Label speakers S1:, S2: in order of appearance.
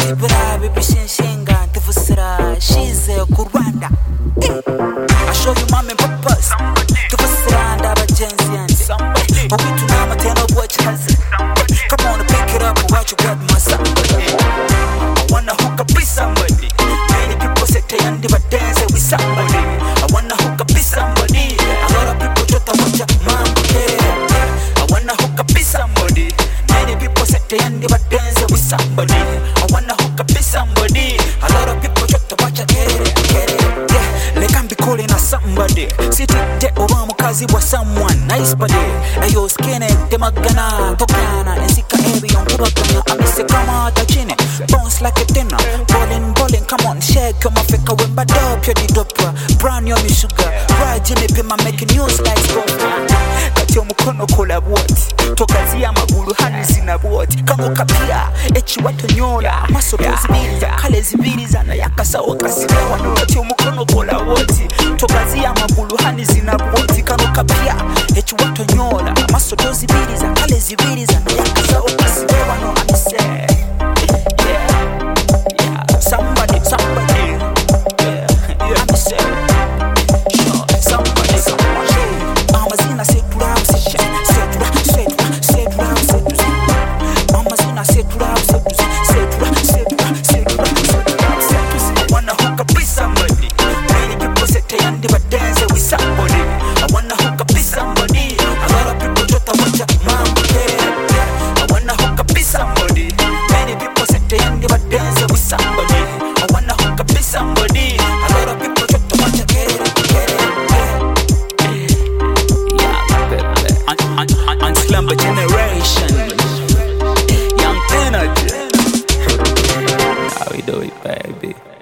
S1: Bravi bishinshinga tivusira shize ku Rwanda. I show you mom and papas tivusira ndabagenzi yanjye ubitu n'amateno bw'akazi. Come on, pick it up and watch you get my somebody. I wanna hook up with somebody. Many people say they and but dance with somebody. I wanna hook up with somebody. A lot of people just watch your mom. I wanna hook up with somebody. Many people say they and but dance with somebody. I wanna hook up with somebody. A lot of people just watch your get it. Yeah, they can be calling us somebody. Sitting there over mukazi wa someone nice buddy. Ayo skinny temagana tokana ensika ebi on kubagana. Amise kama tachine bounce like a dinner. Bowling, come on shake your mafeka wemba dope yodi dopa. Brown yomi sugar. Right Jimmy pima making news like gold. Kati omukono kola bwoti tokazi amagulu hani zina bwoti kamo kapia echi watonyola maso zibiri kale zibiri zana yakasawo kasilewa. Kati omukono kola bwoti tokazi amagulu hani zina bwoti kamo kapia echi watonyola maso zibiri za kale zibiri zana yakasawo kasilewa. No I'm say yeah somebody yeah I'm say sure somebody amazina say I wanna hook up with somebody. Many people say they and but dance with somebody. I wanna hook up with somebody. A lot of people just watch your mom. I wanna hook up with somebody. Many people say they and but dance with somebody. I wanna hook up with somebody. A lot of people just watch your get it. Yeah, slumber generation. Young energy. How we do it, baby?